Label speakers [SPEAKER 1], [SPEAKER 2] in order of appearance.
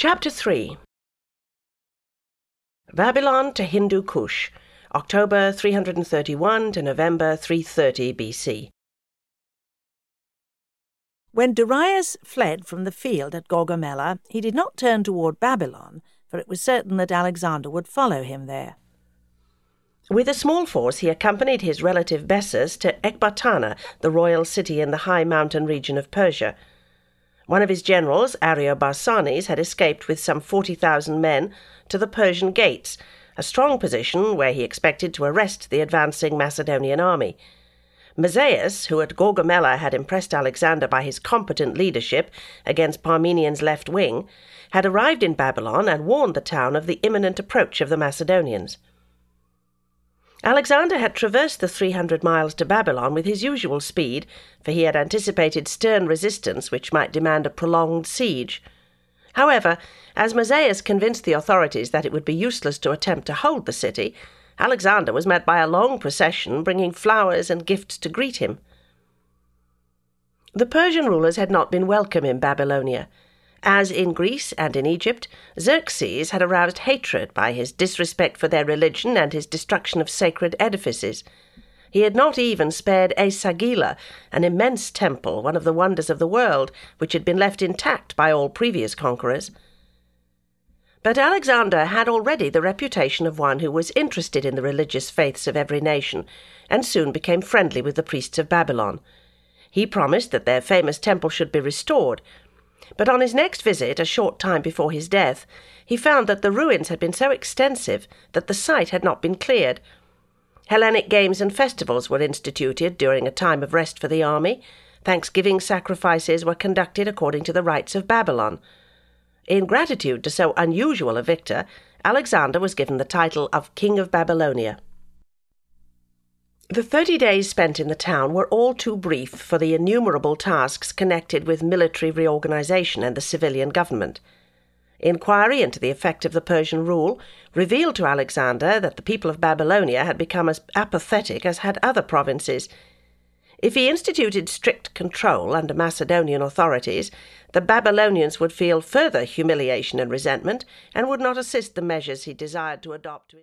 [SPEAKER 1] Chapter 3. Babylon to Hindu Kush, October 331 to November 330 BC.
[SPEAKER 2] When Darius fled from the field at Gaugamela, he did not turn toward Babylon, for it was certain that Alexander would follow him there.
[SPEAKER 1] With a small force he accompanied his relative Bessus to Ecbatana, the royal city in the high mountain region of Persia. One of his generals, Ariobarzanes, had escaped with some 40,000 men to the Persian gates, a strong position where he expected to arrest the advancing Macedonian army. Mazaeus, who at Gaugamela had impressed Alexander by his competent leadership against Parmenian's left wing, had arrived in Babylon and warned the town of the imminent approach of the Macedonians. Alexander had traversed the 300 miles to Babylon with his usual speed, for he had anticipated stern resistance which might demand a prolonged siege. However, as Mazaeus convinced the authorities that it would be useless to attempt to hold the city, Alexander was met by a long procession bringing flowers and gifts to greet him. The Persian rulers had not been welcome in Babylonia. As in Greece and in Egypt, Xerxes had aroused hatred by his disrespect for their religion and his destruction of sacred edifices. He had not even spared E-Sagila, an immense temple, one of the wonders of the world, which had been left intact by all previous conquerors. But Alexander had already the reputation of one who was interested in the religious faiths of every nation, and soon became friendly with the priests of Babylon. He promised that their famous temple should be restored, but on his next visit, a short time before his death, he found that the ruins had been so extensive that the site had not been cleared. Hellenic games and festivals were instituted during a time of rest for the army. Thanksgiving sacrifices were conducted according to the rites of Babylon. In gratitude to so unusual a victor, Alexander was given the title of King of Babylonia. The 30 days spent in the town were all too brief for the innumerable tasks connected with military reorganization and the civilian government. Inquiry into the effect of the Persian rule revealed to Alexander that the people of Babylonia had become as apathetic as had other provinces. If he instituted strict control under Macedonian authorities, the Babylonians would feel further humiliation and resentment and would not assist the measures he desired to adopt.